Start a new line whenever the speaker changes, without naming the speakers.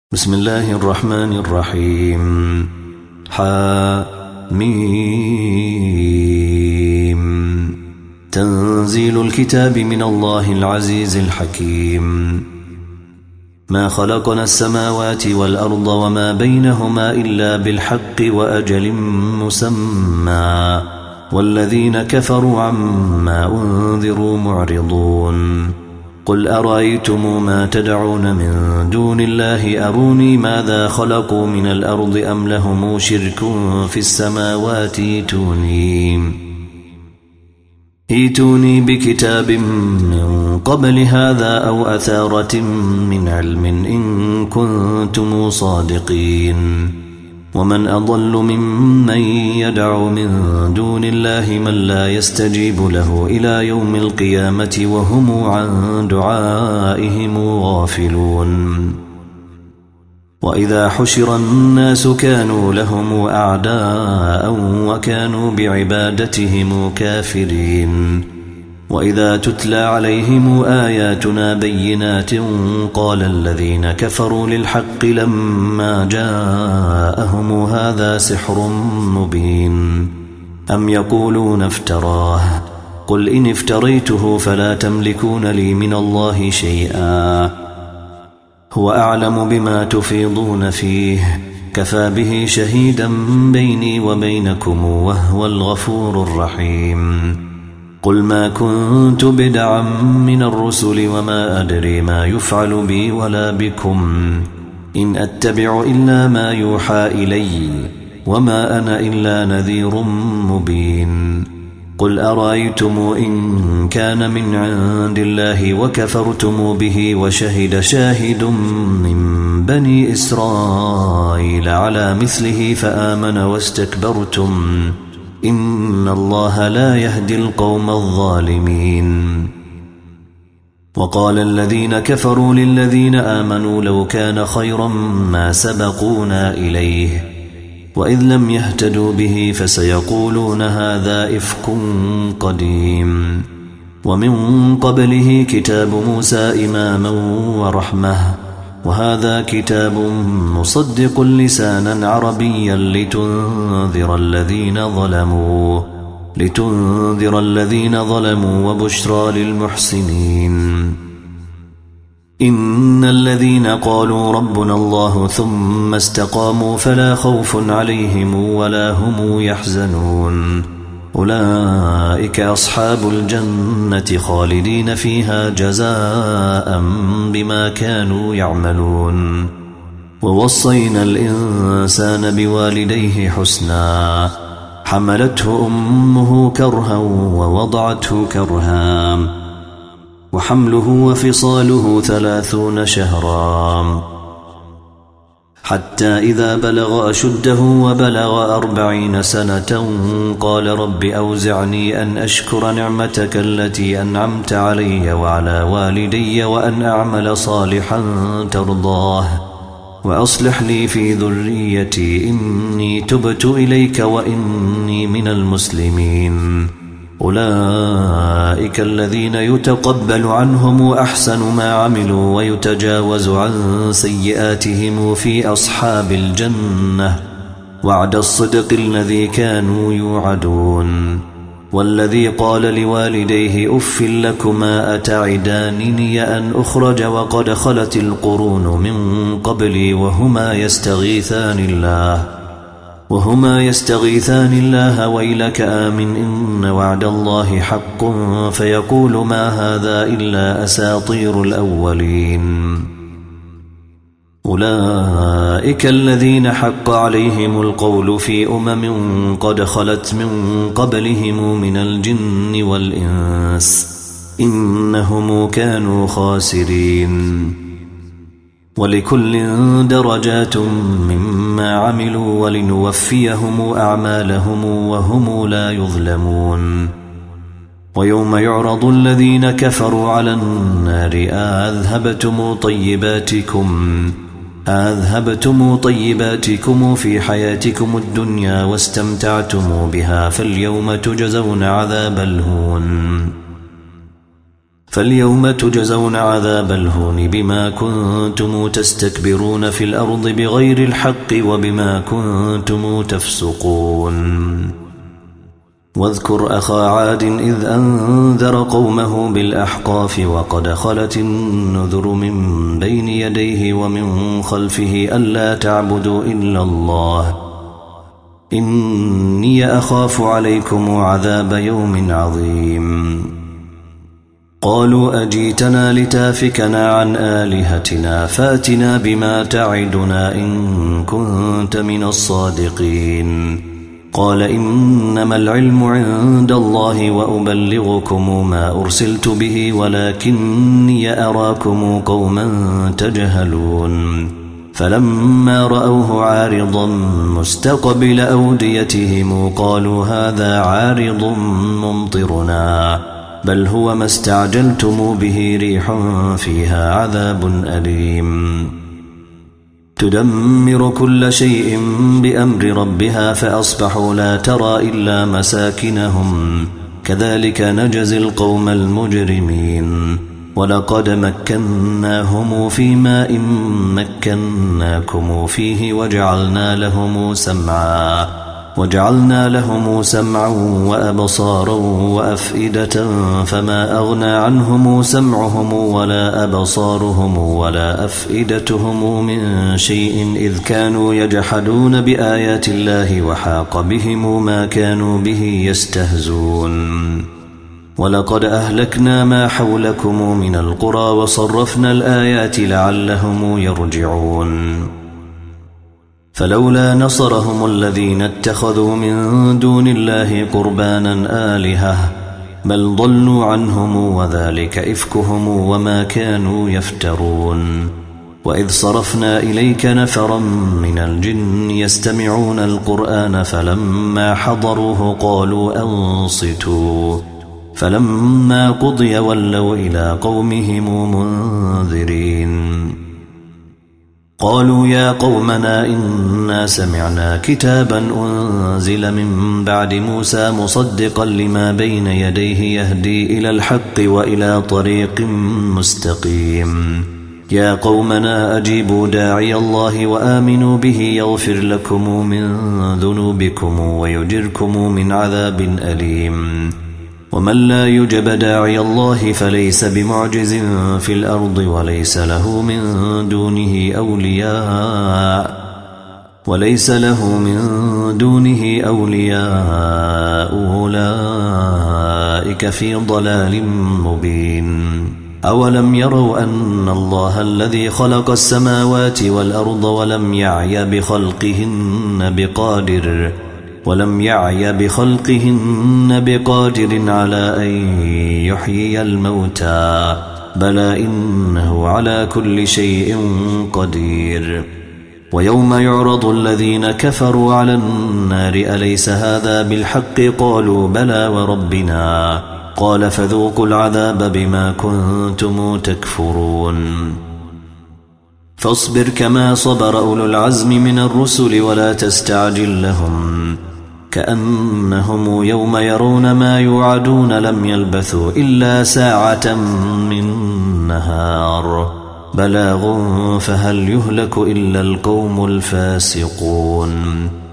بسم الله الرحمن الرحيم. حميم. تنزيل الكتاب من الله العزيز الحكيم. ما خلقنا السماوات والأرض وما بينهما إلا بالحق وأجل مسمى والذين كفروا عما أنذروا معرضون. قل أرأيتم ما تدعون من دون الله أروني ماذا خلقوا من الأرض أم لهم شرك في السماوات ائتوني بكتاب من قبل هذا أو أثارة من علم إن كنتم صادقين. ومن أضل ممن يدعو من دون الله من لا يستجيب له إلى يوم القيامة وهم عن دعائهم غافلون. وإذا حشر الناس كانوا لهم أعداء وكانوا بعبادتهم كافرين. وإذا تتلى عليهم آياتنا بينات قال الذين كفروا للحق لما جاءهم هذا سحر مبين أم يقولون افتراه قل إن افتريته فلا تملكون لي من الله شيئا هو أعلم بما تفيضون فيه كفى به شهيدا بيني وبينكم وهو الغفور الرحيم. قل ما كنت بدعا من الرسل وما أدري ما يفعل بي ولا بكم إن أتبع إلا ما يوحى إلي وما أنا إلا نذير مبين. قل أرأيتم إن كان من عند الله وكفرتم به وشهد شاهد من بني إسرائيل على مثله فآمن واستكبرتم إن الله لا يهدي القوم الظالمين. وقال الذين كفروا للذين آمنوا لو كان خيرا ما سبقونا إليه وإذ لم يهتدوا به فسيقولون هذا إفك قديم. ومن قبله كتاب موسى إماما ورحمة وهذا كتاب مصدق لسانا عربيا لتنذر الذين ظلموا وبشرى للمحسنين. إن الذين قالوا ربنا الله ثم استقاموا فلا خوف عليهم ولا هم يحزنون أولئك أصحاب الجنة خالدين فيها جزاء بما كانوا يعملون. ووصينا الإنسان بوالديه حسنا حملته أمه كرها ووضعته كرها وحمله وفصاله 30 شهرا حتى إذا بلغ أشده وبلغ 40 سنة قال رب أوزعني أن أشكر نعمتك التي أنعمت علي وعلى والدي وأن أعمل صالحا ترضاه وأصلح لي في ذريتي إني تبت إليك وإني من المسلمين. أولئك الذين يتقبل عنهم أحسن ما عملوا ويتجاوز عن سيئاتهم في أصحاب الجنة وعد الصدق الذي كانوا يوعدون. والذي قال لوالديه أف لكما أتعدانني أن أخرج وقد خلت القرون من قبلي وهما يستغيثان الله ويلك آمن إن وعد الله حق فيقول ما هذا إلا أساطير الأولين. أولئك الذين حق عليهم القول في قد خلت من قبلهم من الجن والإنس إنهم كانوا خاسرين. ولكل درجات مما عملوا ولنوفيهم أعمالهم وهم لا يظلمون. ويوم يعرض الذين كفروا على النار أذهبتم طيباتكم في حياتكم الدنيا واستمتعتم بها فاليوم تجزون عذاب الهون فاليوم تجزون عذاب الهون بما كنتم تستكبرون في الأرض بغير الحق وبما كنتم تفسقون واذكر أخا عاد إذ أنذر قومه بالأحقاف وقد خلت النذر من بين يديه ومن خلفه ألا تعبدوا إلا الله إني أخاف عليكم عذاب يوم عظيم قالوا أجيتنا لتافكنا عن آلهتنا فاتنا بما تعدنا إن كنت من الصادقين قال إنما العلم عند الله وأبلغكم ما أرسلت به ولكني أراكم قوما تجهلون فلما رأوه عارضا مستقبل أوديتهم قالوا هذا عارض ممطرنا بل هو ما استعجلتم به ريح فيها عذاب أليم تدمر كل شيء بأمر ربها فأصبحوا لا ترى إلا مساكنهم كذلك نجزي القوم المجرمين ولقد مكناهم في ماء مكناكم فيه وجعلنا لهم سمعا وأبصارا وأفئدة فما أغنى عنهم سمعهم ولا أبصارهم ولا أفئدتهم من شيء إذ كانوا يجحدون بآيات الله وحاق بهم ما كانوا به يستهزون ولقد أهلكنا ما حولكم من القرى وصرفنا الآيات لعلهم يرجعون فلولا نصرهم الذين اتخذوا من دون الله قربانا آلهة بل ضلوا عنهم وذلك إفكهم وما كانوا يفترون وإذ صرفنا إليك نفرا من الجن يستمعون القرآن فلما حضروه قالوا أنصتوا فلما قضي ولوا إلى قومهم منذرين قالوا يا قومنا إنا سمعنا كتابا أنزل من بعد موسى مصدقا لما بين يديه يهدي إلى الحق وإلى طريق مستقيم يا قومنا أجيبوا داعي الله وآمنوا به يغفر لكم من ذنوبكم ويجركم من عذاب أليم ومن لا يجب داعي الله فليس بمعجز في الأرض وليس له من دونه أولياء أولئك في ضلال مبين أولم يروا أن الله الذي خلق السماوات والأرض ولم يعي بخلقهن بقادر على أن يحيي الموتى بلى إنه على كل شيء قدير ويوم يعرض الذين كفروا على النار أليس هذا بالحق قالوا بلى وربنا قال فذوقوا العذاب بما كنتم تكفرون فاصبر كما صبر أولو العزم من الرسل ولا تستعجل لهم كأنهم يوم يرون ما يوعدون لم يلبثوا إلا ساعة من نهار بلاغ فهل يهلك إلا القوم الفاسقون